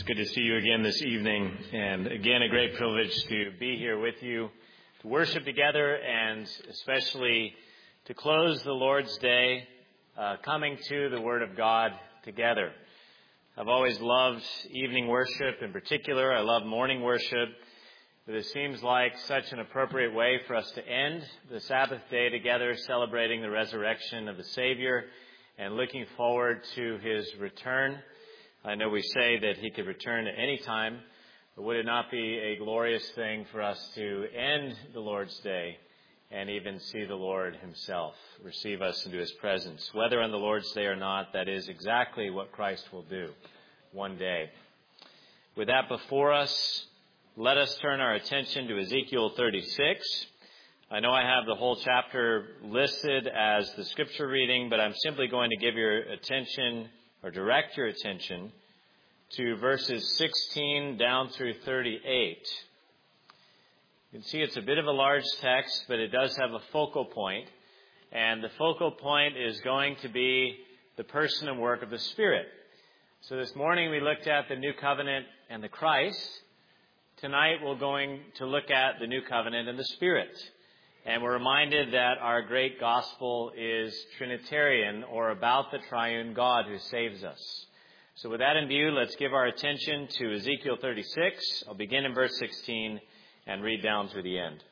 It's good to see you again this evening, and again, a great privilege to be here with you, to worship together, and especially to close the Lord's Day, coming to the Word of God together. I've always loved evening worship in particular. I love morning worship, but it seems like such an appropriate way for us to end the Sabbath day together, celebrating the resurrection of the Savior and looking forward to His return. I know we say that He could return at any time, but would it not be a glorious thing for us to end the Lord's Day and even see the Lord Himself receive us into His presence? Whether on the Lord's Day or not, that is exactly what Christ will do one day. With that before us, let us turn our attention to Ezekiel 36. I know I have the whole chapter listed as the scripture reading, but I'm simply going to give your attention or direct your attention to verses 16 down through 38. You can see it's a bit of a large text, but it does have a focal point, and the focal point is going to be the person and work of the Spirit. So this morning we looked at the New Covenant and the Christ. Tonight we're going to look at the New Covenant and the Spirit. And we're reminded that our great gospel is Trinitarian, or about the triune God who saves us. So with that in view, let's give our attention to Ezekiel 36. I'll begin in verse 16 and read down through the end.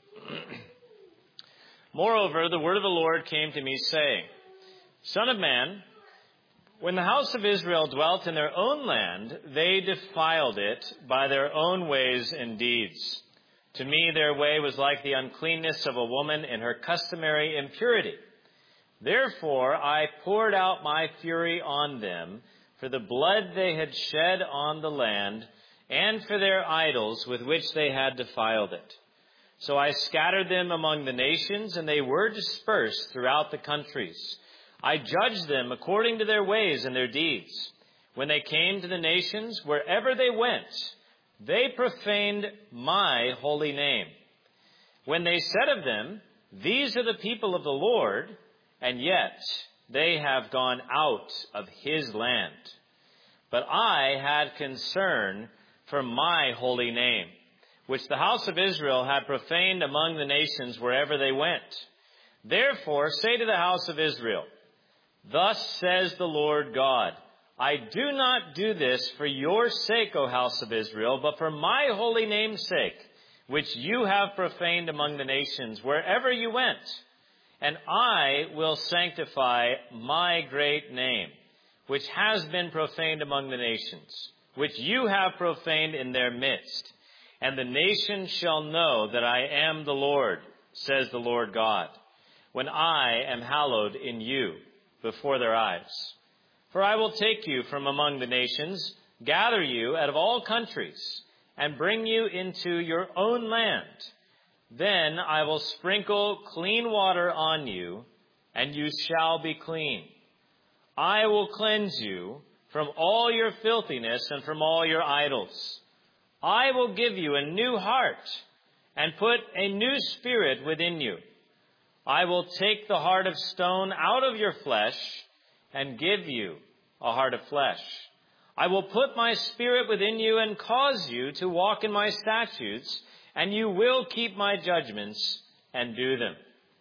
Moreover, the word of the Lord came to me, saying, Son of man, when the house of Israel dwelt in their own land, they defiled it by their own ways and deeds. To me, their way was like the uncleanness of a woman in her customary impurity. Therefore, I poured out my fury on them for the blood they had shed on the land and for their idols with which they had defiled it. So I scattered them among the nations, and they were dispersed throughout the countries. I judged them according to their ways and their deeds. When they came to the nations, wherever they went, they profaned my holy name. When they said of them, These are the people of the Lord, and yet they have gone out of His land. But I had concern for my holy name, which the house of Israel had profaned among the nations wherever they went. Therefore say to the house of Israel, Thus says the Lord God, I do not do this for your sake, O house of Israel, but for my holy name's sake, which you have profaned among the nations wherever you went. And I will sanctify my great name, which has been profaned among the nations, which you have profaned in their midst. And the nations shall know that I am the Lord, says the Lord God, when I am hallowed in you before their eyes. For I will take you from among the nations, gather you out of all countries, and bring you into your own land. Then I will sprinkle clean water on you, and you shall be clean. I will cleanse you from all your filthiness and from all your idols. I will give you a new heart and put a new spirit within you. I will take the heart of stone out of your flesh and give you a heart of flesh. I will put my spirit within you and cause you to walk in my statutes, and you will keep my judgments and do them.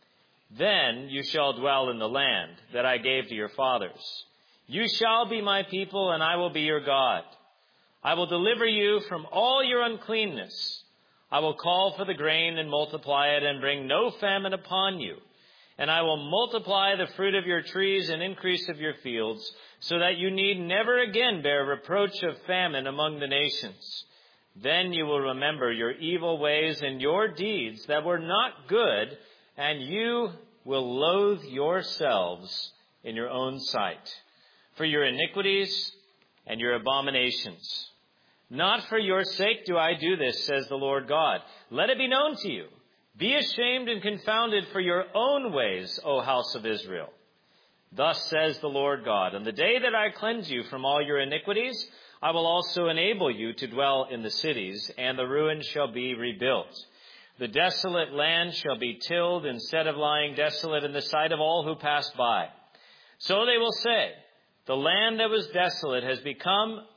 Then you shall dwell in the land that I gave to your fathers. You shall be my people, and I will be your God. I will deliver you from all your uncleanness. I will call for the grain and multiply it, and bring no famine upon you. And I will multiply the fruit of your trees and increase of your fields, so that you need never again bear reproach of famine among the nations. Then you will remember your evil ways and your deeds that were not good, and you will loathe yourselves in your own sight for your iniquities and your abominations. Not for your sake do I do this, says the Lord God. Let it be known to you. Be ashamed and confounded for your own ways, O house of Israel. Thus says the Lord God, on the day that I cleanse you from all your iniquities, I will also enable you to dwell in the cities, and the ruins shall be rebuilt. The desolate land shall be tilled instead of lying desolate in the sight of all who pass by. So they will say, the land that was desolate has become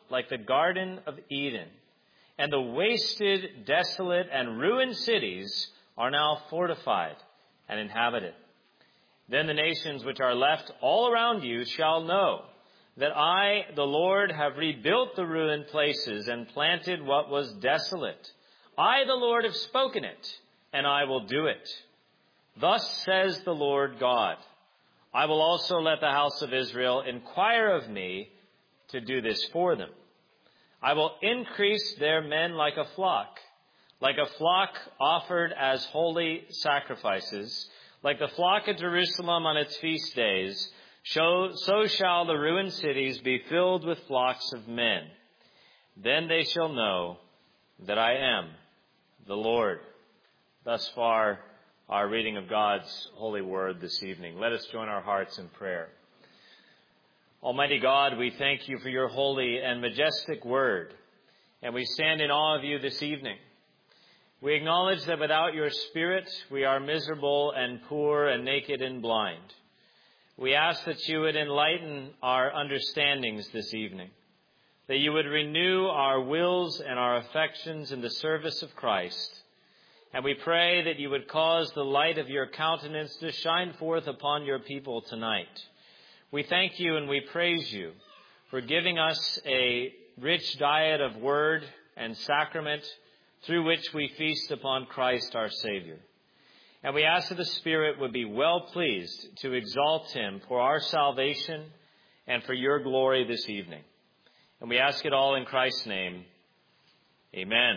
like the Garden of Eden, and the wasted, desolate, and ruined cities are now fortified and inhabited. Then the nations which are left all around you shall know that I, the Lord, have rebuilt the ruined places and planted what was desolate. I, the Lord, have spoken it, and I will do it. Thus says the Lord God, I will also let the house of Israel inquire of me to do this for them. I will increase their men like a flock offered as holy sacrifices, like the flock at Jerusalem on its feast days. So shall the ruined cities be filled with flocks of men. Then they shall know that I am the Lord. Thus far, our reading of God's holy word this evening. Let us join our hearts in prayer. Almighty God, we thank you for your holy and majestic word, and we stand in awe of you this evening. We acknowledge that without your Spirit, we are miserable and poor and naked and blind. We ask that you would enlighten our understandings this evening, that you would renew our wills and our affections in the service of Christ. And we pray that you would cause the light of your countenance to shine forth upon your people tonight. We thank you and we praise you for giving us a rich diet of word and sacrament through which we feast upon Christ our Savior. And we ask that the Spirit would be well pleased to exalt him for our salvation and for your glory this evening. And we ask it all in Christ's name. Amen.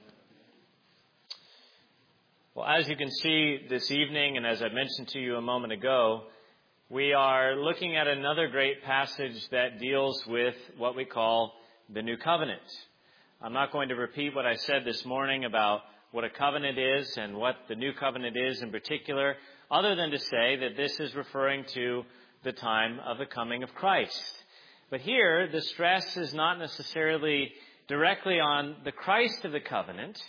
Well, as you can see this evening, and as I mentioned to you a moment ago, we are looking at another great passage that deals with what we call the New Covenant. I'm not going to repeat what I said this morning about what a covenant is and what the New Covenant is in particular, other than to say that this is referring to the time of the coming of Christ. But here, the stress is not necessarily directly on the Christ of the covenant,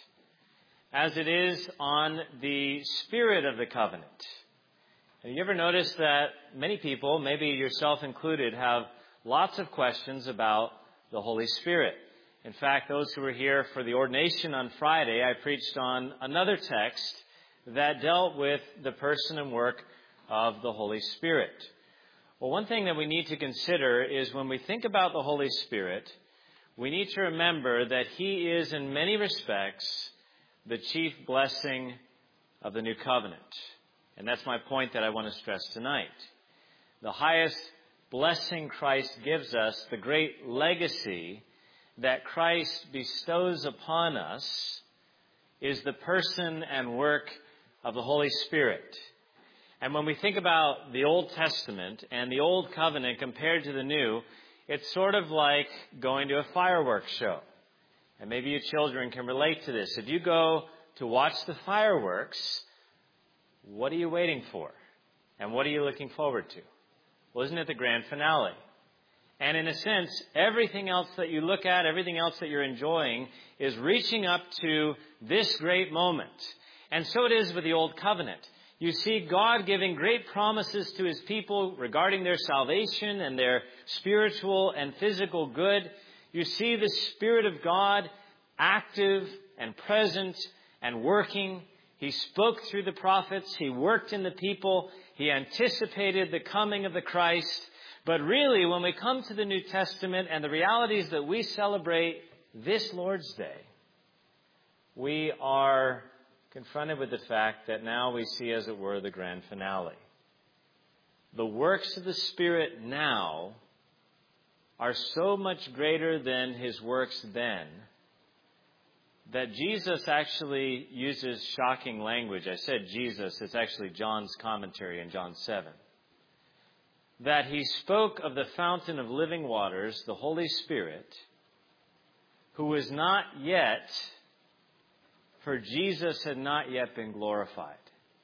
as it is on the Spirit of the covenant. Have you ever noticed that many people, maybe yourself included, have lots of questions about the Holy Spirit? In fact, those who were here for the ordination on Friday, I preached on another text that dealt with the person and work of the Holy Spirit. Well, one thing that we need to consider is when we think about the Holy Spirit, we need to remember that he is in many respects the chief blessing of the New Covenant. And that's my point that I want to stress tonight. The highest blessing Christ gives us, the great legacy that Christ bestows upon us, is the person and work of the Holy Spirit. And when we think about the Old Testament and the Old Covenant compared to the New, it's sort of like going to a fireworks show. And maybe you children can relate to this. If you go to watch the fireworks, what are you waiting for? And what are you looking forward to? Well, isn't it the grand finale? And in a sense, everything else that you look at, everything else that you're enjoying is reaching up to this great moment. And so it is with the Old Covenant. You see God giving great promises to his people regarding their salvation and their spiritual and physical good. You see the Spirit of God active and present and working. He spoke through the prophets. He worked in the people. He anticipated the coming of the Christ. But really, when we come to the New Testament and the realities that we celebrate this Lord's Day, we are confronted with the fact that now we see, as it were, the grand finale. The works of the Spirit now are so much greater than his works then that Jesus actually uses shocking language. I said Jesus, it's actually John's commentary in John 7. That he spoke of the fountain of living waters, the Holy Spirit, who was not yet, for Jesus had not yet been glorified.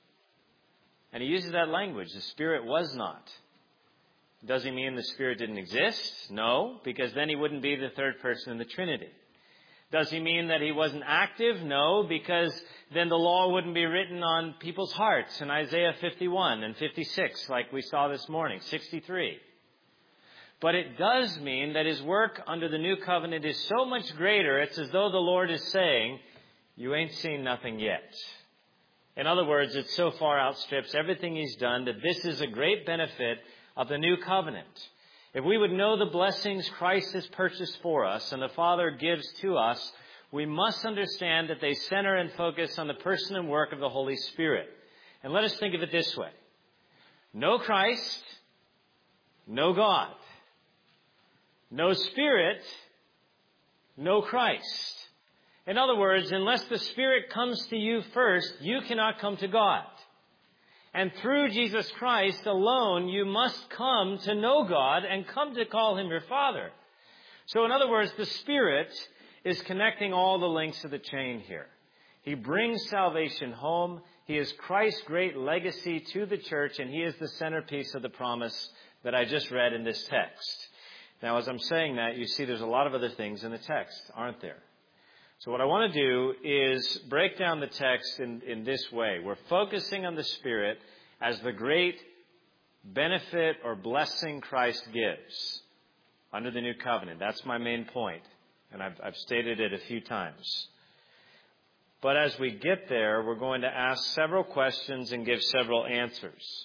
And he uses that language, the Spirit was not. Does he mean the Spirit didn't exist? No, because then he wouldn't be the third person in the Trinity. Does he mean that he wasn't active? No, because then the law wouldn't be written on people's hearts in Isaiah 51 and 56, like we saw this morning, 63. But it does mean that his work under the new covenant is so much greater, it's as though the Lord is saying, you ain't seen nothing yet. In other words, it so far outstrips everything he's done that this is a great benefit of the new covenant. If we would know the blessings Christ has purchased for us and the Father gives to us, we must understand that they center and focus on the person and work of the Holy Spirit. And let us think of it this way. No Christ, no God. No Spirit, no Christ. In other words, unless the Spirit comes to you first, you cannot come to God. And through Jesus Christ alone, you must come to know God and come to call him your Father. So in other words, the Spirit is connecting all the links of the chain here. He brings salvation home. He is Christ's great legacy to the church, and he is the centerpiece of the promise that I just read in this text. Now, as I'm saying that, you see there's a lot of other things in the text, aren't there? So what I want to do is break down the text in this way. We're focusing on the Spirit as the great benefit or blessing Christ gives under the new covenant. That's my main point, and I've stated it a few times. But as we get there, we're going to ask several questions and give several answers.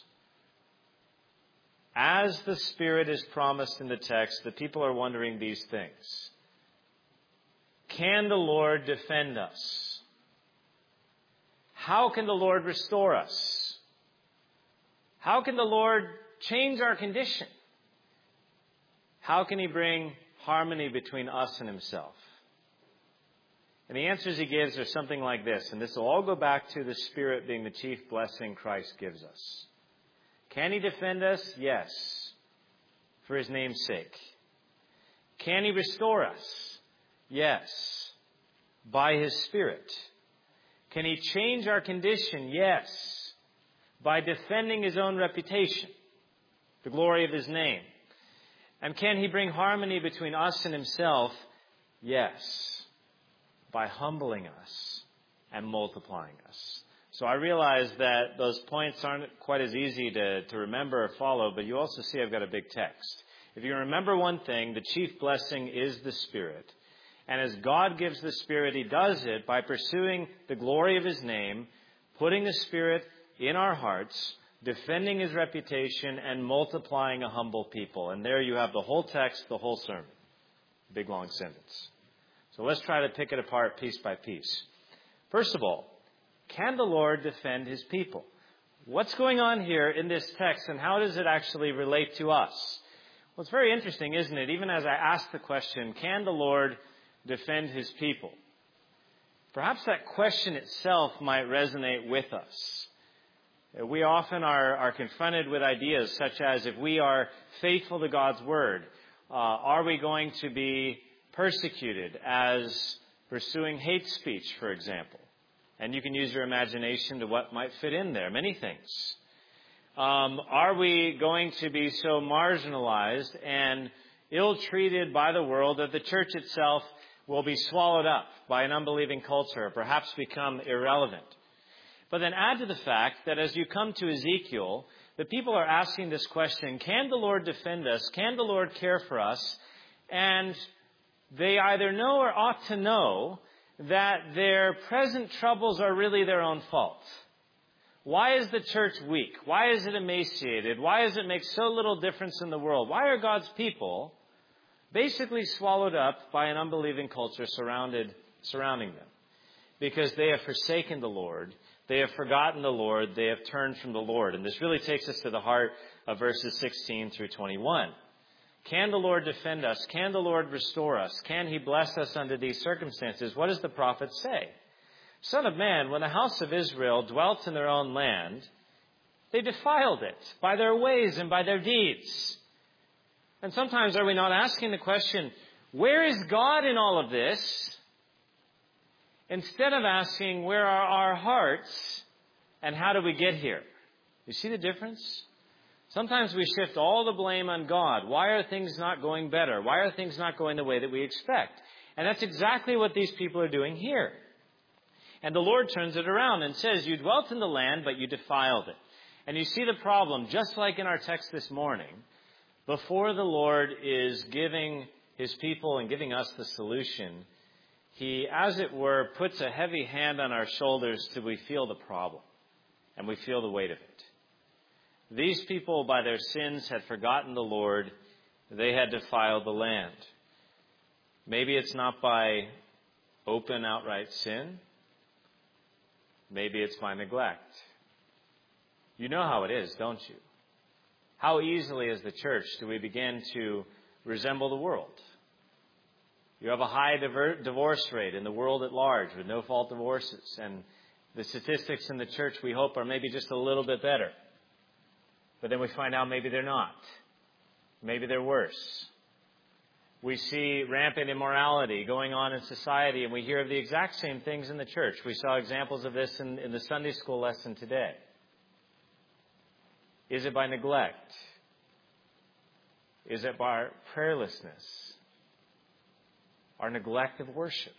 As the Spirit is promised in the text, the people are wondering these things. Can the Lord defend us? How can the Lord restore us? How can the Lord change our condition? How can he bring harmony between us and himself? And the answers he gives are something like this, and this will all go back to the Spirit being the chief blessing Christ gives us. Can he defend us? Yes, for his name's sake. Can he restore us? Yes, by his Spirit. Can he change our condition? Yes, by defending his own reputation, the glory of his name. And can he bring harmony between us and himself? Yes, by humbling us and multiplying us. So I realize that those points aren't quite as easy to remember or follow, but you also see I've got a big text. If you remember one thing, the chief blessing is the Spirit. And as God gives the Spirit, he does it by pursuing the glory of his name, putting the Spirit in our hearts, defending his reputation, and multiplying a humble people. And there you have the whole text, the whole sermon. Big long sentence. So let's try to pick it apart piece by piece. First of all, can the Lord defend his people? What's going on here in this text, and how does it actually relate to us? Well, it's very interesting, isn't it? Even as I ask the question, can the Lord defend his people? Perhaps that question itself might resonate with us. We often are confronted with ideas such as, if we are faithful to God's word, are we going to be persecuted as pursuing hate speech, for example? And you can use your imagination to what might fit in there. Many things. Are we going to be so marginalized and ill-treated by the world that the church itself will be swallowed up by an unbelieving culture, or perhaps become irrelevant? But then add to the fact that as you come to Ezekiel, the people are asking this question, can the Lord defend us? Can the Lord care for us? And they either know or ought to know that their present troubles are really their own fault. Why is the church weak? Why is it emaciated? Why does it make so little difference in the world? Why are God's people basically swallowed up by an unbelieving culture surrounding them? Because they have forsaken the Lord. They have forgotten the Lord. They have turned from the Lord. And this really takes us to the heart of verses 16 through 21. Can the Lord defend us? Can the Lord restore us? Can he bless us under these circumstances? What does the prophet say? Son of man, when the house of Israel dwelt in their own land, they defiled it by their ways and by their deeds. And sometimes are we not asking the question, where is God in all of this? Instead of asking, where are our hearts and how do we get here? You see the difference? Sometimes we shift all the blame on God. Why are things not going better? Why are things not going the way that we expect? And that's exactly what these people are doing here. And the Lord turns it around and says, you dwelt in the land, but you defiled it. And you see the problem, just like in our text this morning. Before the Lord is giving his people and giving us the solution, he, as it were, puts a heavy hand on our shoulders till we feel the problem and we feel the weight of it. These people, by their sins, had forgotten the Lord. They had defiled the land. Maybe it's not by open, outright sin. Maybe it's by neglect. You know how it is, don't you? How easily as the church do we begin to resemble the world? You have a high divorce rate in the world at large with no-fault divorces. And the statistics in the church, we hope, are maybe just a little bit better. But then we find out maybe they're not. Maybe they're worse. We see rampant immorality going on in society, and we hear of the exact same things in the church. We saw examples of this in the Sunday school lesson today. Is it by neglect? Is it by prayerlessness? Our neglect of worship?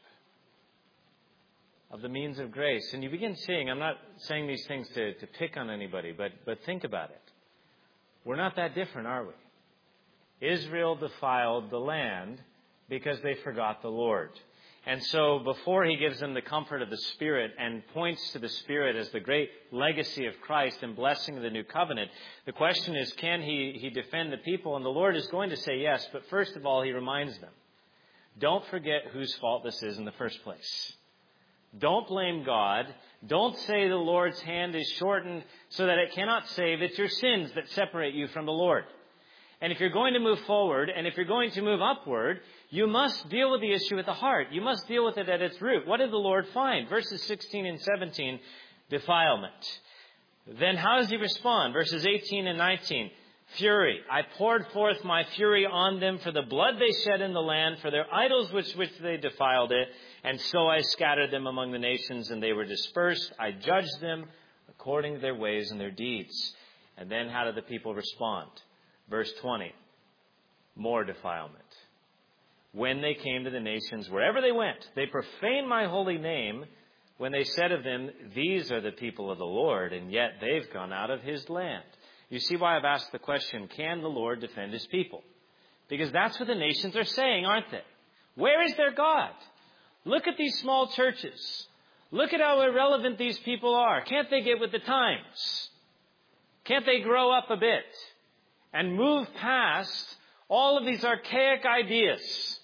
Of the means of grace? And you begin seeing, I'm not saying these things to pick on anybody, but think about it. We're not that different, are we? Israel defiled the land because they forgot the Lord. And so before he gives them the comfort of the Spirit and points to the Spirit as the great legacy of Christ and blessing of the new covenant, the question is, can he defend the people? And the Lord is going to say yes, but first of all, he reminds them, don't forget whose fault this is in the first place. Don't blame God. Don't say the Lord's hand is shortened so that it cannot save. It's your sins that separate you from the Lord. And if you're going to move forward, and if you're going to move upward, you must deal with the issue at the heart. You must deal with it at its root. What did the Lord find? Verses 16 and 17, defilement. Then how does he respond? Verses 18 and 19, fury. I poured forth my fury on them for the blood they shed in the land, for their idols which they defiled it. And so I scattered them among the nations, and they were dispersed. I judged them according to their ways and their deeds. And then how did the people respond? Verse 20, more defilement. When they came to the nations, wherever they went, they profaned my holy name when they said of them, these are the people of the Lord, and yet they've gone out of his land. You see why I've asked the question, can the Lord defend his people? Because that's what the nations are saying, aren't they? Where is their God? Look at these small churches. Look at how irrelevant these people are. Can't they get with the times? Can't they grow up a bit and move past all of these archaic ideas?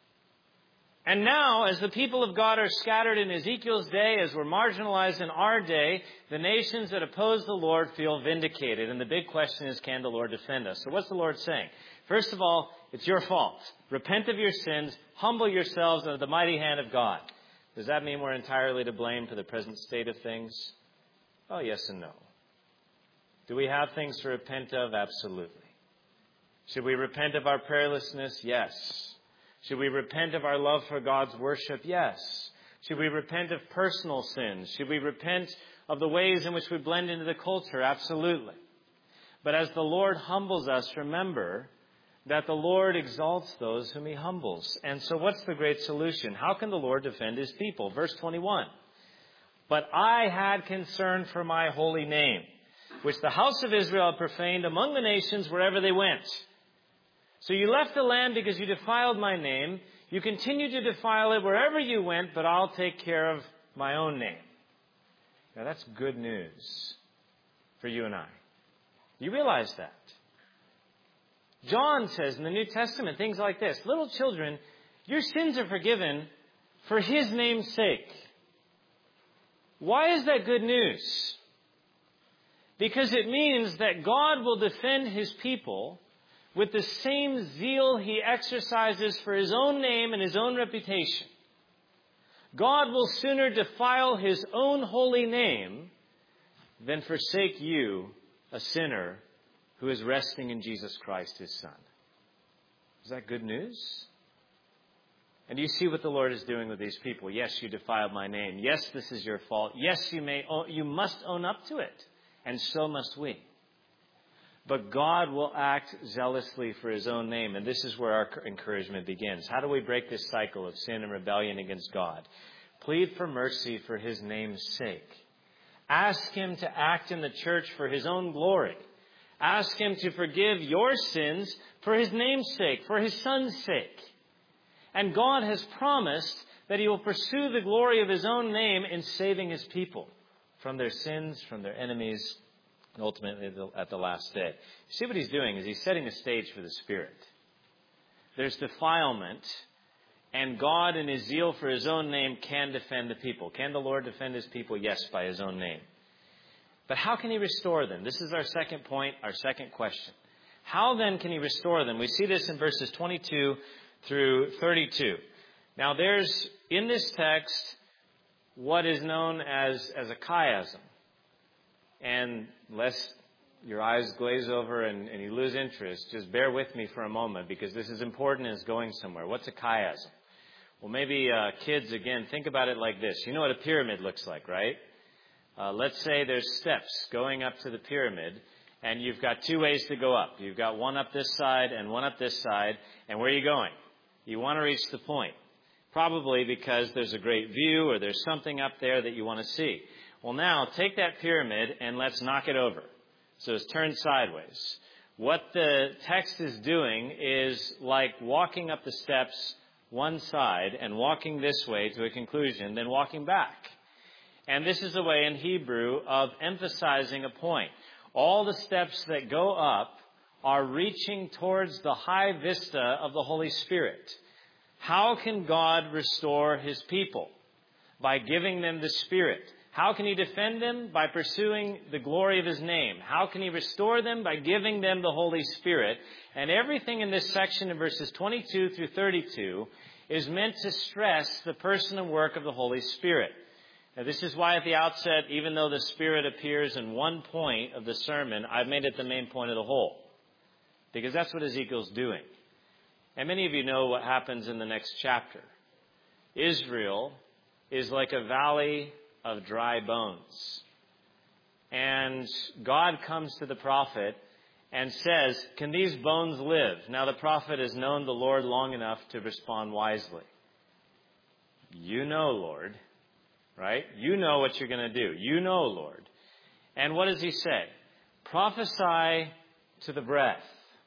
And now, as the people of God are scattered in Ezekiel's day, as we're marginalized in our day, the nations that oppose the Lord feel vindicated. And the big question is, can the Lord defend us? So what's the Lord saying? First of all, it's your fault. Repent of your sins. Humble yourselves under the mighty hand of God. Does that mean we're entirely to blame for the present state of things? Oh, yes and no. Do we have things to repent of? Absolutely. Should we repent of our prayerlessness? Yes. Should we repent of our love for God's worship? Yes. Should we repent of personal sins? Should we repent of the ways in which we blend into the culture? Absolutely. But as the Lord humbles us, remember that the Lord exalts those whom he humbles. And so what's the great solution? How can the Lord defend his people? Verse 21. But I had concern for my holy name, which the house of Israel had profaned among the nations wherever they went. So you left the land because you defiled my name. You continue to defile it wherever you went, but I'll take care of my own name. Now that's good news for you and I. You realize that? John says in the New Testament things like this. Little children, your sins are forgiven for his name's sake. Why is that good news? Because it means that God will defend his people with the same zeal he exercises for his own name and his own reputation. God will sooner defile his own holy name than forsake you, a sinner who is resting in Jesus Christ, his Son. Is that good news? And you see what the Lord is doing with these people. Yes, you defiled my name. Yes, this is your fault. Yes, you must own up to it. And so must we. But God will act zealously for his own name. And this is where our encouragement begins. How do we break this cycle of sin and rebellion against God? Plead for mercy for his name's sake. Ask him to act in the church for his own glory. Ask him to forgive your sins for his name's sake, for his Son's sake. And God has promised that he will pursue the glory of his own name in saving his people from their sins, from their enemies, and ultimately at the last day. You see what he's doing is he's setting the stage for the Spirit. There's defilement, and God in his zeal for his own name can defend the people. Can the Lord defend his people? Yes, by his own name. But how can he restore them? This is our second point, our second question. How then can he restore them? We see this in verses 22 through 32. Now there's, in this text, what is known as a chiasm. And lest your eyes glaze over and you lose interest, just bear with me for a moment because this is important and it's going somewhere. What's a chiasm? Well, maybe kids, again, think about it like this. You know what a pyramid looks like, right? Let's say there's steps going up to the pyramid, and you've got two ways to go up. You've got one up this side and one up this side, and where are you going? You want to reach the point, probably because there's a great view or there's something up there that you want to see. Well, now, take that pyramid and let's knock it over. So it's turned sideways. What the text is doing is like walking up the steps one side and walking this way to a conclusion, then walking back. And this is a way in Hebrew of emphasizing a point. All the steps that go up are reaching towards the high vista of the Holy Spirit. How can God restore his people? By giving them the Spirit. How can he defend them? By pursuing the glory of his name. How can he restore them? By giving them the Holy Spirit. And everything in this section in verses 22 through 32 is meant to stress the person and work of the Holy Spirit. Now, this is why at the outset, even though the Spirit appears in one point of the sermon, I've made it the main point of the whole. Because that's what Ezekiel's doing. And many of you know what happens in the next chapter. Israel is like a valley of dry bones. And God comes to the prophet and says, can these bones live? Now the prophet has known the Lord long enough to respond wisely. You know, Lord. Right? You know what you're going to do. You know, Lord. And what does he say? Prophesy to the breath.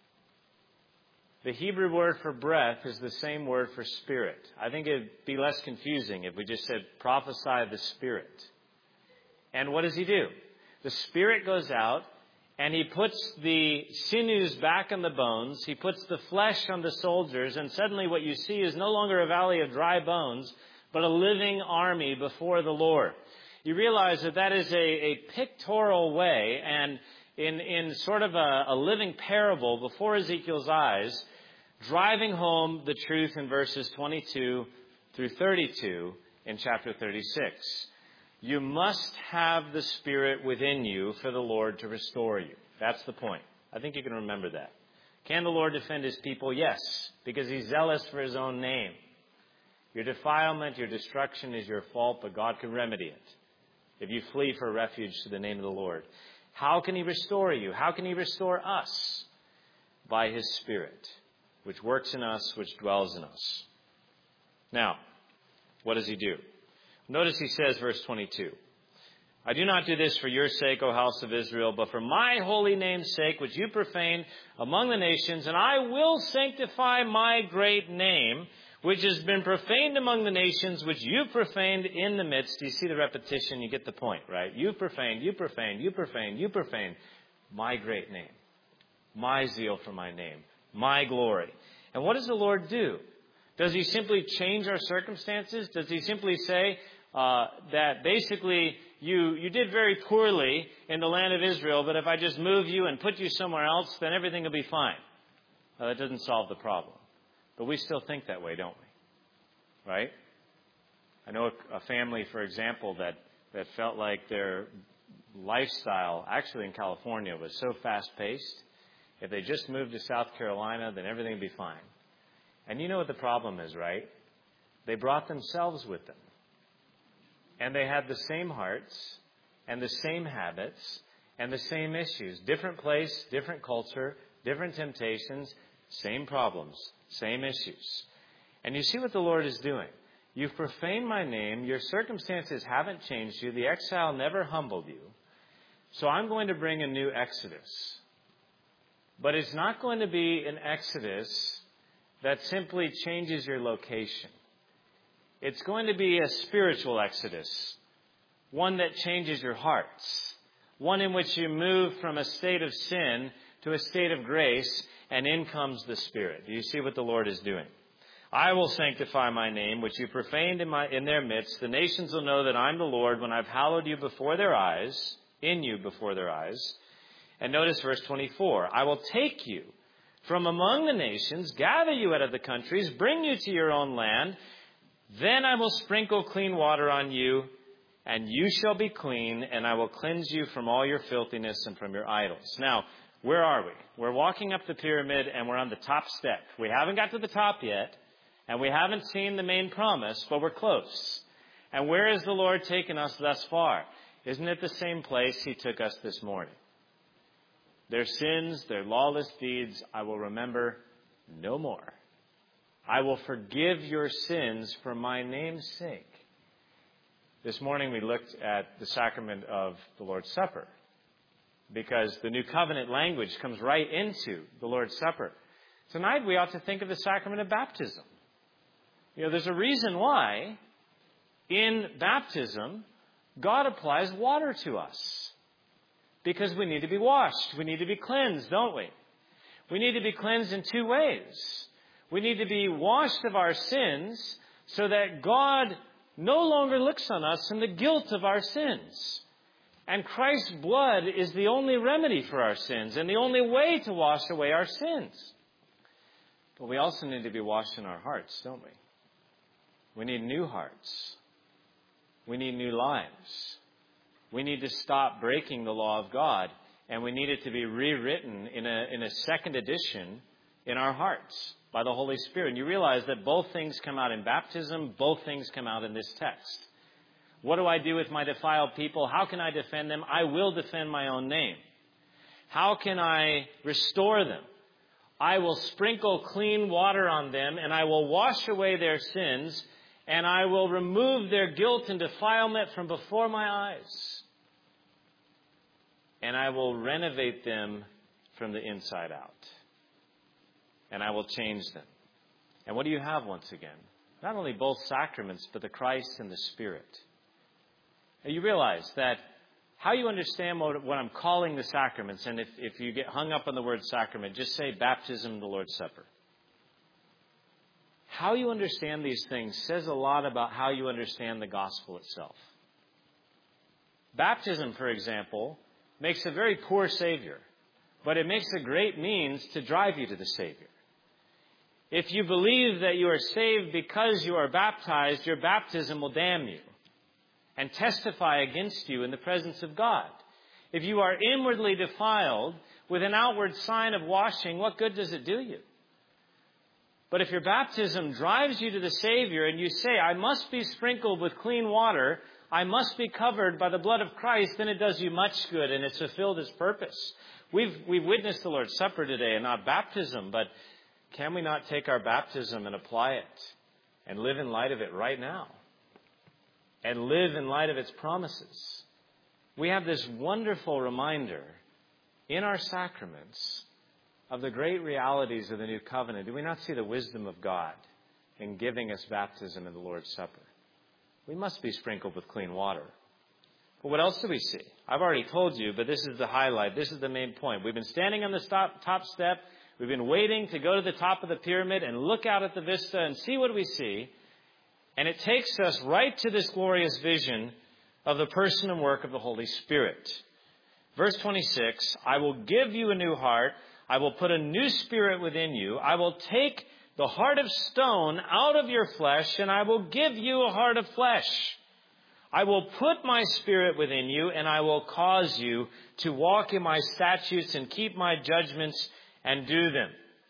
The Hebrew word for breath is the same word for spirit. I think it'd be less confusing if we just said prophesy the Spirit. And what does he do? The Spirit goes out and he puts the sinews back on the bones. He puts the flesh on the soldiers. And suddenly what you see is no longer a valley of dry bones, but a living army before the Lord. You realize that is a pictorial way and in sort of a living parable before Ezekiel's eyes, driving home the truth in verses 22 through 32 in chapter 36. You must have the Spirit within you for the Lord to restore you. That's the point. I think you can remember that. Can the Lord defend his people? Yes, because he's zealous for his own name. Your defilement, your destruction is your fault, but God can remedy it if you flee for refuge to the name of the Lord. How can he restore you? How can he restore us? By his Spirit, which works in us, which dwells in us. Now, what does he do? Notice he says, verse 22, I do not do this for your sake, O house of Israel, but for my holy name's sake, which you profane among the nations, and I will sanctify my great name, which has been profaned among the nations, which you profaned in the midst. You see the repetition, you get the point, right? You profaned, you profaned, you profaned, you profaned my great name, my zeal for my name, my glory. And what does the Lord do? Does he simply change our circumstances? Does he simply say that basically you did very poorly in the land of Israel, but if I just move you and put you somewhere else, then everything will be fine? That doesn't solve the problem. But we still think that way, don't we? Right? I know a family, for example, that felt like their lifestyle, actually in California, was so fast-paced. If they just moved to South Carolina, then everything would be fine. And you know what the problem is, right? They brought themselves with them. And they had the same hearts and the same habits and the same issues. Different place, different culture, different temptations, same problems, same issues. And you see what the Lord is doing. You've profaned my name. Your circumstances haven't changed you. The exile never humbled you. So I'm going to bring a new exodus. But it's not going to be an exodus that simply changes your location. It's going to be a spiritual exodus, one that changes your hearts, one in which you move from a state of sin to a state of grace, and in comes the Spirit. Do you see what the Lord is doing? I will sanctify my name, which you profaned in their midst. The nations will know that I'm the Lord when I've hallowed you before their eyes, in you before their eyes. And notice verse 24. I will take you from among the nations, gather you out of the countries, bring you to your own land. Then I will sprinkle clean water on you, and you shall be clean, and I will cleanse you from all your filthiness and from your idols. Now, where are we? We're walking up the pyramid, and we're on the top step. We haven't got to the top yet, and we haven't seen the main promise, but we're close. And where has the Lord taken us thus far? Isn't it the same place He took us this morning? Their sins, their lawless deeds, I will remember no more. I will forgive your sins for my name's sake. This morning we looked at the sacrament of the Lord's Supper, because the new covenant language comes right into the Lord's Supper. Tonight we ought to think of the sacrament of baptism. There's a reason why in baptism God applies water to us. Because we need to be washed. We need to be cleansed, don't we? We need to be cleansed in two ways. We need to be washed of our sins so that God no longer looks on us in the guilt of our sins. And Christ's blood is the only remedy for our sins and the only way to wash away our sins. But we also need to be washed in our hearts, don't we? We need new hearts. We need new lives. We need to stop breaking the law of God, and we need it to be rewritten in a second edition in our hearts by the Holy Spirit. And you realize that both things come out in baptism, both things come out in this text. What do I do with my defiled people? How can I defend them? I will defend my own name. How can I restore them? I will sprinkle clean water on them, and I will wash away their sins, and I will remove their guilt and defilement from before my eyes. And I will renovate them from the inside out. And I will change them. And what do you have once again? Not only both sacraments, but the Christ and the Spirit. And you realize that how you understand what I'm calling the sacraments, and if you get hung up on the word sacrament, just say baptism and the Lord's Supper. How you understand these things says a lot about how you understand the gospel itself. Baptism, for example, makes a very poor Savior, but it makes a great means to drive you to the Savior. If you believe that you are saved because you are baptized, your baptism will damn you and testify against you in the presence of God. If you are inwardly defiled with an outward sign of washing, what good does it do you? But if your baptism drives you to the Savior and you say, I must be sprinkled with clean water, I must be covered by the blood of Christ, then it does you much good and it's fulfilled its purpose. We've witnessed the Lord's Supper today and not baptism, but can we not take our baptism and apply it and live in light of it right now? And live in light of its promises. We have this wonderful reminder in our sacraments of the great realities of the new covenant. Do we not see the wisdom of God in giving us baptism in the Lord's Supper? We must be sprinkled with clean water. But what else do we see? I've already told you, but this is the highlight. This is the main point. We've been standing on the top step. We've been waiting to go to the top of the pyramid and look out at the vista and see what we see. And it takes us right to this glorious vision of the person and work of the Holy Spirit. Verse 26, I will give you a new heart. I will put a new spirit within you. I will take the heart of stone out of your flesh, and I will give you a heart of flesh. I will put my spirit within you, and I will cause you to walk in my statutes and keep my judgments and do them.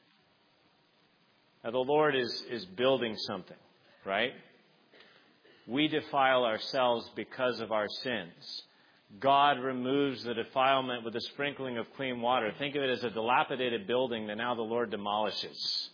Now, the Lord is building something, right? We defile ourselves because of our sins. God removes the defilement with a sprinkling of clean water. Think of it as a dilapidated building that now the Lord demolishes.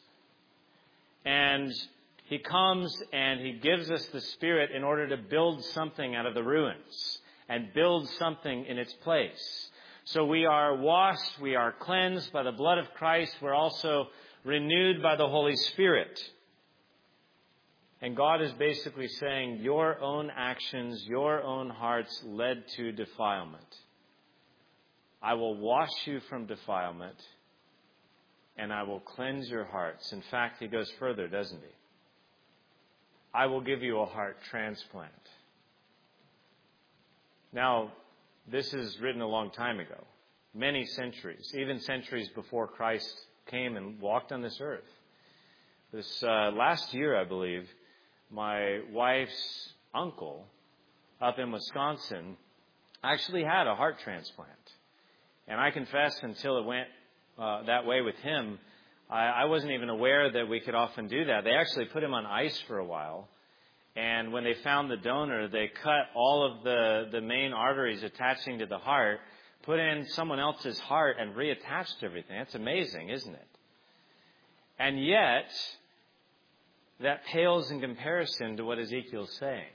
And He comes and He gives us the Spirit in order to build something out of the ruins and build something in its place. So we are washed, we are cleansed by the blood of Christ. We're also renewed by the Holy Spirit. And God is basically saying, your own actions, your own hearts led to defilement. I will wash you from defilement, and I will cleanse your hearts. In fact, he goes further, doesn't he? I will give you a heart transplant. Now, this is written a long time ago, many centuries, even centuries before Christ came and walked on this earth. This last year, I believe, my wife's uncle up in Wisconsin actually had a heart transplant. And I confess, until it went that way with him, I wasn't even aware that we could often do that. They actually put him on ice for a while. And when they found the donor, they cut all of the main arteries attaching to the heart, put in someone else's heart, and reattached everything. That's amazing, isn't it? And yet, that pales in comparison to what Ezekiel's saying.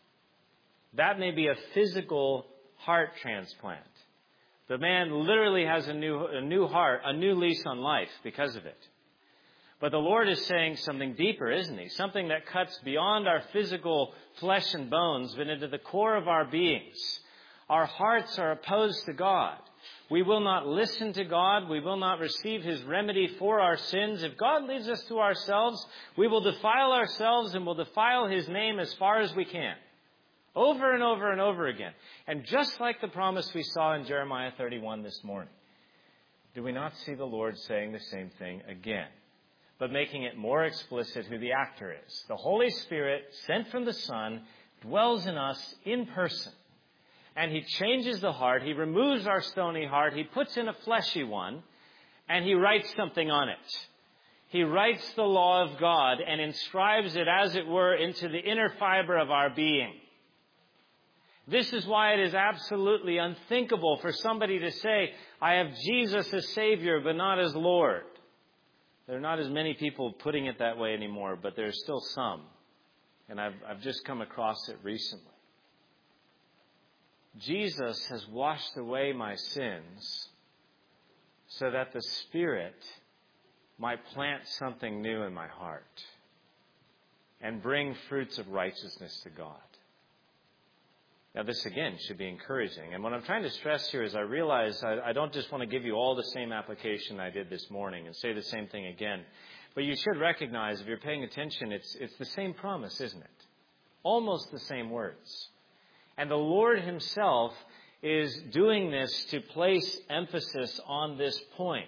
That may be a physical heart transplant. The man literally has a new heart, a new lease on life because of it. But the Lord is saying something deeper, isn't he? Something that cuts beyond our physical flesh and bones, but into the core of our beings. Our hearts are opposed to God. We will not listen to God. We will not receive his remedy for our sins. If God leaves us to ourselves, we will defile ourselves and will defile his name as far as we can. Over and over and over again. And just like the promise we saw in Jeremiah 31 this morning, do we not see the Lord saying the same thing again, but making it more explicit who the actor is? The Holy Spirit, sent from the Son, dwells in us in person. And he changes the heart. He removes our stony heart. He puts in a fleshy one. And he writes something on it. He writes the law of God and inscribes it, as it were, into the inner fiber of our being. This is why it is absolutely unthinkable for somebody to say, I have Jesus as Savior, but not as Lord. There are not as many people putting it that way anymore, but there's still some. And I've just come across it recently. Jesus has washed away my sins so that the Spirit might plant something new in my heart and bring fruits of righteousness to God. Now, this again should be encouraging. And what I'm trying to stress here is I realize I don't just want to give you all the same application I did this morning and say the same thing again. But you should recognize, if you're paying attention, it's the same promise, isn't it? Almost the same words. And the Lord himself is doing this to place emphasis on this point.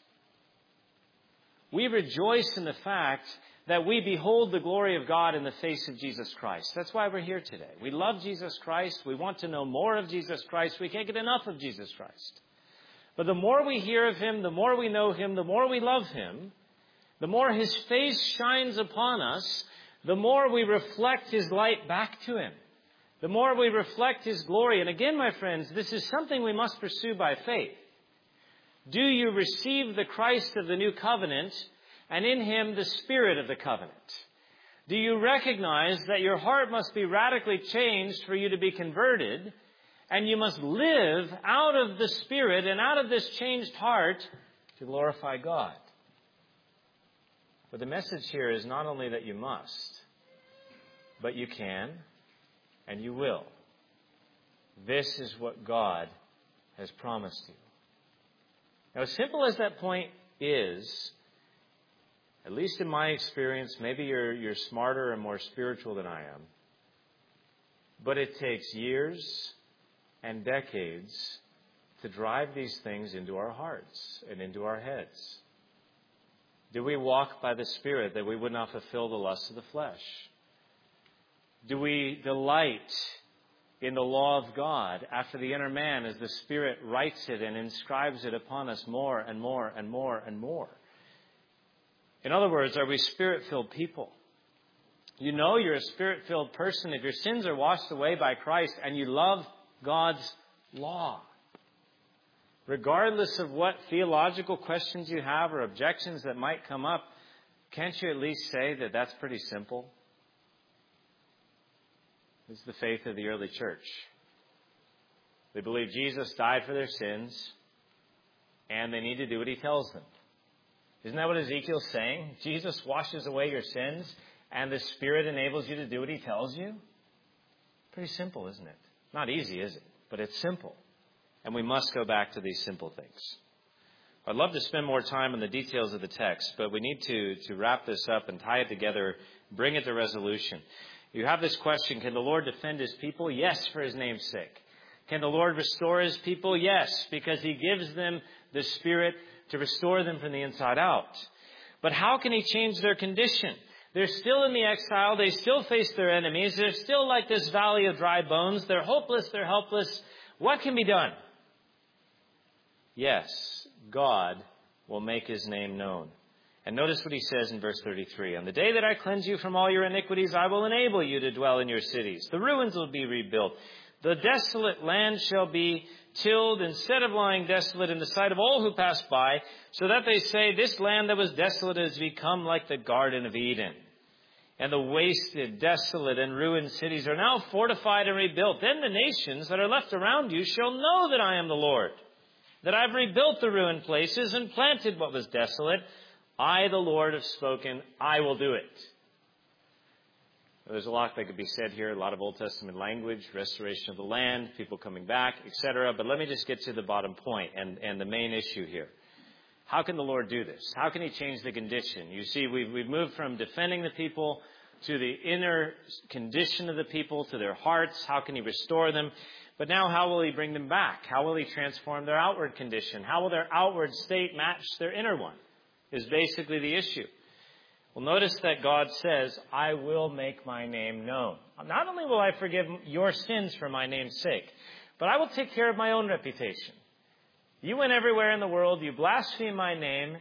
We rejoice in the fact that we behold the glory of God in the face of Jesus Christ. That's why we're here today. We love Jesus Christ. We want to know more of Jesus Christ. We can't get enough of Jesus Christ. But the more we hear of him, the more we know him, the more we love him, the more his face shines upon us, the more we reflect his light back to him. The more we reflect his glory. And again, my friends, this is something we must pursue by faith. Do you receive the Christ of the new covenant, and in him the Spirit of the covenant? Do you recognize that your heart must be radically changed for you to be converted, and you must live out of the Spirit and out of this changed heart to glorify God? But the message here is not only that you must, but you can and you will. This is what God has promised you. Now, as simple as that point is, at least in my experience, maybe you're smarter and more spiritual than I am, but it takes years and decades to drive these things into our hearts and into our heads. Do we walk by the Spirit that we would not fulfill the lusts of the flesh? Do we delight in the law of God after the inner man as the Spirit writes it and inscribes it upon us more and more and more and more? In other words, are we Spirit-filled people? You know you're a Spirit-filled person if your sins are washed away by Christ and you love God's law. Regardless of what theological questions you have or objections that might come up, can't you at least say that that's pretty simple? This is the faith of the early church. They believe Jesus died for their sins, and they need to do what he tells them. Isn't that what Ezekiel's saying? Jesus washes away your sins, and the Spirit enables you to do what he tells you? Pretty simple, isn't it? Not easy, is it? But it's simple. And we must go back to these simple things. I'd love to spend more time on the details of the text, but we need to wrap this up and tie it together, bring it to resolution. You have this question, can the Lord defend his people? Yes, for his name's sake. Can the Lord restore his people? Yes, because he gives them the Spirit to restore them from the inside out. But how can he change their condition? They're still in the exile. They still face their enemies. They're still like this valley of dry bones. They're hopeless. They're helpless. What can be done? Yes, God will make his name known. And notice what he says in verse 33. On the day that I cleanse you from all your iniquities, I will enable you to dwell in your cities. The ruins will be rebuilt. The desolate land shall be tilled instead of lying desolate in the sight of all who pass by, so that they say, this land that was desolate has become like the Garden of Eden. And the wasted, desolate, and ruined cities are now fortified and rebuilt. Then the nations that are left around you shall know that I am the Lord, that I've rebuilt the ruined places and planted what was desolate. I, the Lord, have spoken. I will do it. There's a lot that could be said here, a lot of Old Testament language, restoration of the land, people coming back, etc. But let me just get to the bottom point and the main issue here. How can the Lord do this? How can he change the condition? You see, we've moved from defending the people to the inner condition of the people, to their hearts. How can he restore them? But now how will he bring them back? How will he transform their outward condition? How will their outward state match their inner one? Is basically the issue. Well, notice that God says, I will make my name known. Not only will I forgive your sins for my name's sake, but I will take care of my own reputation. You went everywhere in the world, you blaspheme my name,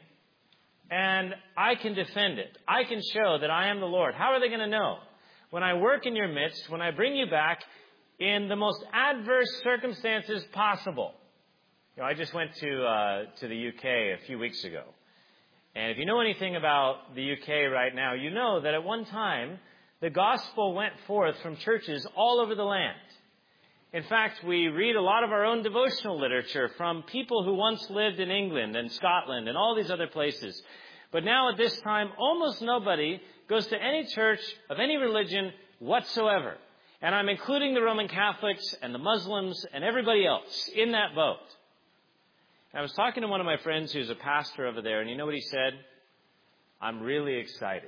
and I can defend it. I can show that I am the Lord. How are they going to know? When I work in your midst, when I bring you back in the most adverse circumstances possible. I just went to the UK a few weeks ago. And if you know anything about the UK right now, you know that at one time, the gospel went forth from churches all over the land. In fact, we read a lot of our own devotional literature from people who once lived in England and Scotland and all these other places. But now at this time, almost nobody goes to any church of any religion whatsoever. And I'm including the Roman Catholics and the Muslims and everybody else in that boat. I was talking to one of my friends who's a pastor over there, and you know what he said? I'm really excited.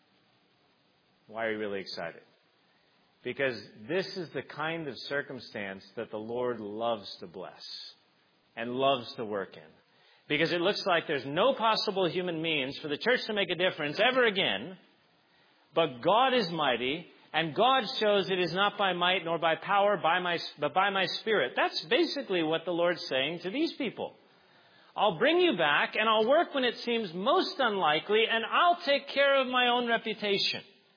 Why are you really excited? Because this is the kind of circumstance that the Lord loves to bless and loves to work in. Because it looks like there's no possible human means for the church to make a difference ever again, but God is mighty, and God shows it is not by might nor by power, but by my Spirit. That's basically what the Lord's saying to these people. I'll bring you back, and I'll work when it seems most unlikely, and I'll take care of my own reputation.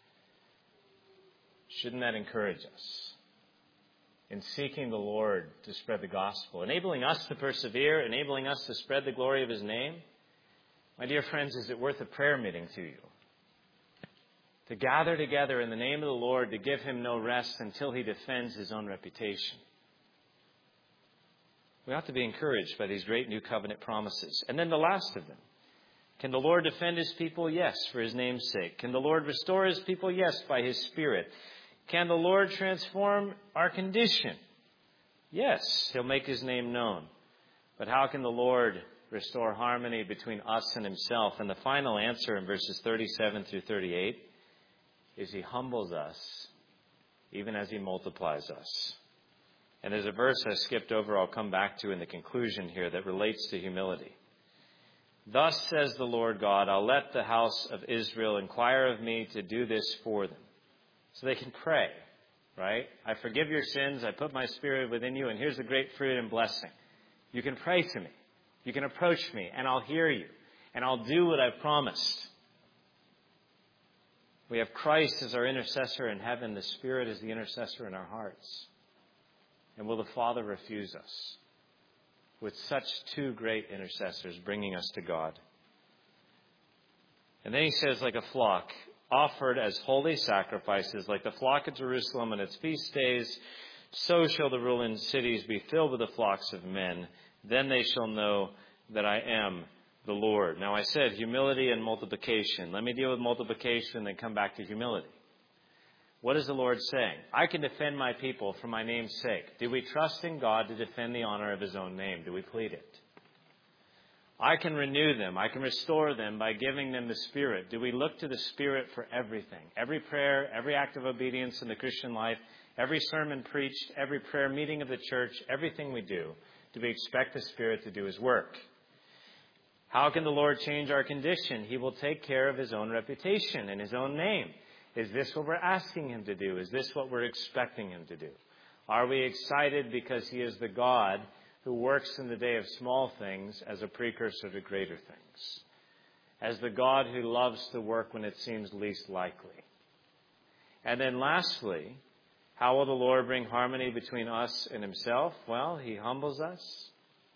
Shouldn't that encourage us in seeking the Lord to spread the gospel, enabling us to persevere, enabling us to spread the glory of his name? My dear friends, is it worth a prayer meeting to you? To gather together in the name of the Lord to give him no rest until he defends his own reputation. We ought to be encouraged by these great new covenant promises. And then the last of them. Can the Lord defend his people? Yes, for his name's sake. Can the Lord restore his people? Yes, by his Spirit. Can the Lord transform our condition? Yes, he'll make his name known. But how can the Lord restore harmony between us and himself? And the final answer in verses 37 through 38 is he humbles us even as he multiplies us. And there's a verse I skipped over I'll come back to in the conclusion here that relates to humility. Thus says the Lord God, I'll let the house of Israel inquire of me to do this for them. So they can pray, right? I forgive your sins, I put my Spirit within you, and here's the great fruit and blessing. You can pray to me. You can approach me, and I'll hear you. And I'll do what I've promised. We have Christ as our intercessor in heaven. The Spirit is the intercessor in our hearts. And will the Father refuse us? With such two great intercessors bringing us to God. And then he says, like a flock, offered as holy sacrifices, like the flock at Jerusalem on its feast days, so shall the ruling cities be filled with the flocks of men. Then they shall know that I am the Lord. Now I said humility and multiplication. Let me deal with multiplication and then come back to humility. What is the Lord saying? I can defend my people for my name's sake. Do we trust in God to defend the honor of his own name? Do we plead it? I can renew them. I can restore them by giving them the Spirit. Do we look to the Spirit for everything? Every prayer, every act of obedience in the Christian life, every sermon preached, every prayer meeting of the church, everything we do we expect the Spirit to do his work? How can the Lord change our condition? He will take care of his own reputation and his own name. Is this what we're asking him to do? Is this what we're expecting him to do? Are we excited because he is the God who works in the day of small things as a precursor to greater things? As the God who loves to work when it seems least likely? And then lastly, how will the Lord bring harmony between us and himself? Well, he humbles us.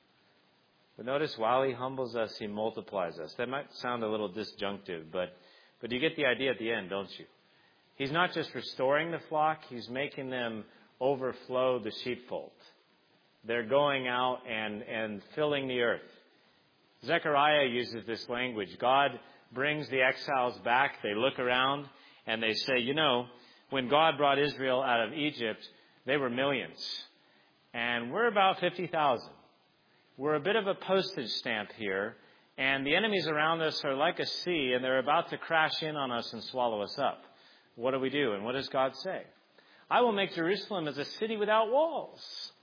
But notice, while he humbles us, he multiplies us. That might sound a little disjunctive, but you get the idea at the end, don't you? He's not just restoring the flock, he's making them overflow the sheepfold. They're going out and filling the earth. Zechariah uses this language. God brings the exiles back. They look around and they say, when God brought Israel out of Egypt, they were millions. And we're about 50,000. We're a bit of a postage stamp here. And the enemies around us are like a sea, and they're about to crash in on us and swallow us up. What do we do? And what does God say? I will make Jerusalem as a city without walls,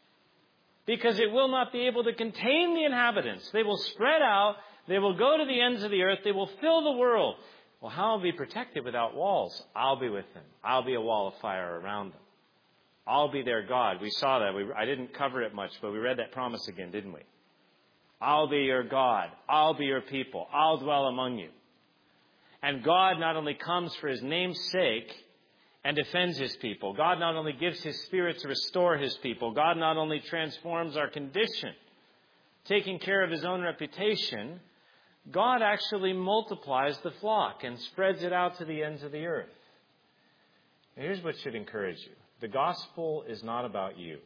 because it will not be able to contain the inhabitants. They will spread out. They will go to the ends of the earth. They will fill the world. Well, how will be protected without walls? I'll be with them. I'll be a wall of fire around them. I'll be their God. We saw that. I didn't cover it much, but we read that promise again, didn't we? I'll be your God. I'll be your people. I'll dwell among you. And God not only comes for his name's sake and defends his people. God not only gives his Spirit to restore his people. God not only transforms our condition, taking care of his own reputation, God actually multiplies the flock and spreads it out to the ends of the earth. Here's what should encourage you. The gospel is not about you.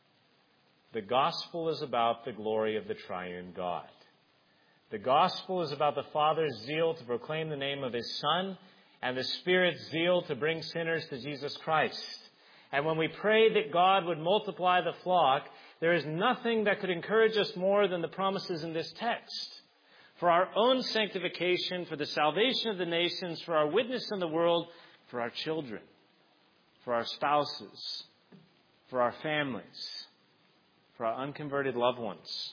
The gospel is about the glory of the triune God. The gospel is about the Father's zeal to proclaim the name of his Son and the Spirit's zeal to bring sinners to Jesus Christ. And when we pray that God would multiply the flock, there is nothing that could encourage us more than the promises in this text. For our own sanctification, for the salvation of the nations, for our witness in the world, for our children, for our spouses, for our families, for our unconverted loved ones.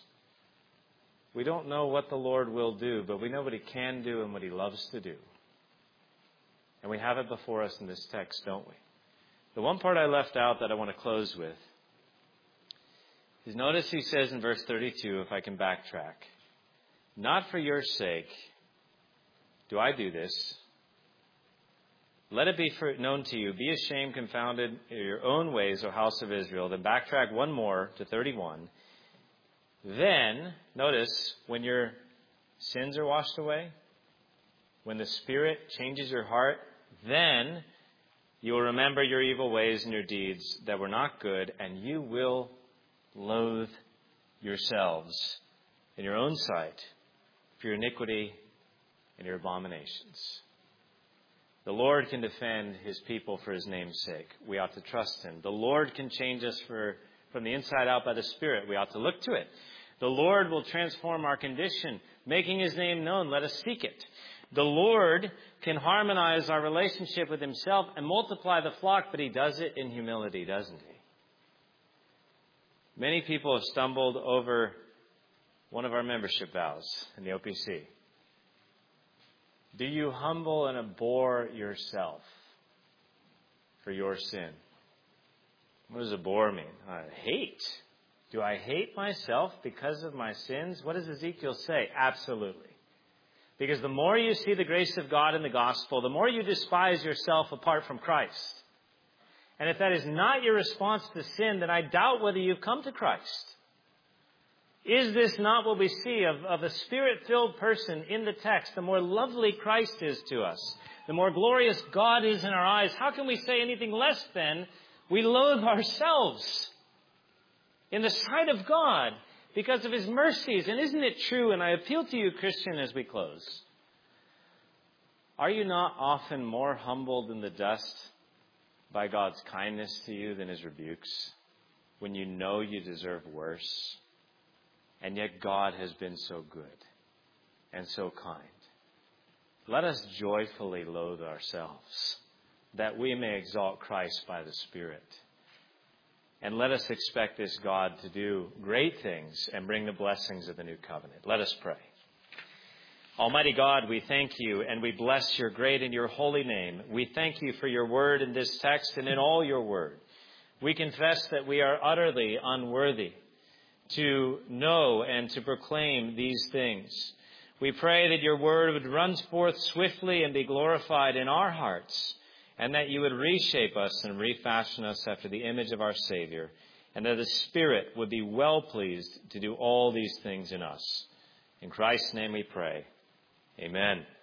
We don't know what the Lord will do, but we know what he can do and what he loves to do. And we have it before us in this text, don't we? The one part I left out that I want to close with is, notice he says in verse 32, if I can backtrack, not for your sake do I do this. Let it be known to you. Be ashamed, confounded in your own ways, O house of Israel. Then backtrack one more to 31. Then, notice, when your sins are washed away, when the Spirit changes your heart, then you will remember your evil ways and your deeds that were not good, and you will loathe yourselves in your own sight for your iniquity and your abominations. The Lord can defend his people for his name's sake. We ought to trust him. The Lord can change us from the inside out by the Spirit. We ought to look to it. The Lord will transform our condition, making his name known. Let us seek it. The Lord can harmonize our relationship with himself and multiply the flock, but he does it in humility, doesn't he? Many people have stumbled over one of our membership vows in the OPC. Do you humble and abhor yourself for your sin? What does abhor mean? Hate. Do I hate myself because of my sins? What does Ezekiel say? Absolutely. Because the more you see the grace of God in the gospel, the more you despise yourself apart from Christ. And if that is not your response to sin, then I doubt whether you've come to Christ. Is this not what we see of a Spirit-filled person in the text? The more lovely Christ is to us, the more glorious God is in our eyes. How can we say anything less than we loathe ourselves? in the sight of God because of his mercies. And isn't it true? And I appeal to you, Christian, as we close. Are you not often more humbled in the dust by God's kindness to you than his rebukes, when you know you deserve worse? And yet God has been so good and so kind. Let us joyfully loathe ourselves, that we may exalt Christ by the Spirit. And let us expect this God to do great things and bring the blessings of the new covenant. Let us pray. Almighty God, we thank you and we bless your great and your holy name. We thank you for your word in this text and in all your word. We confess that we are utterly unworthy to know and to proclaim these things. We pray that your word would run forth swiftly and be glorified in our hearts, and that you would reshape us and refashion us after the image of our Savior, and that the Spirit would be well pleased to do all these things in us. In Christ's name we pray. Amen.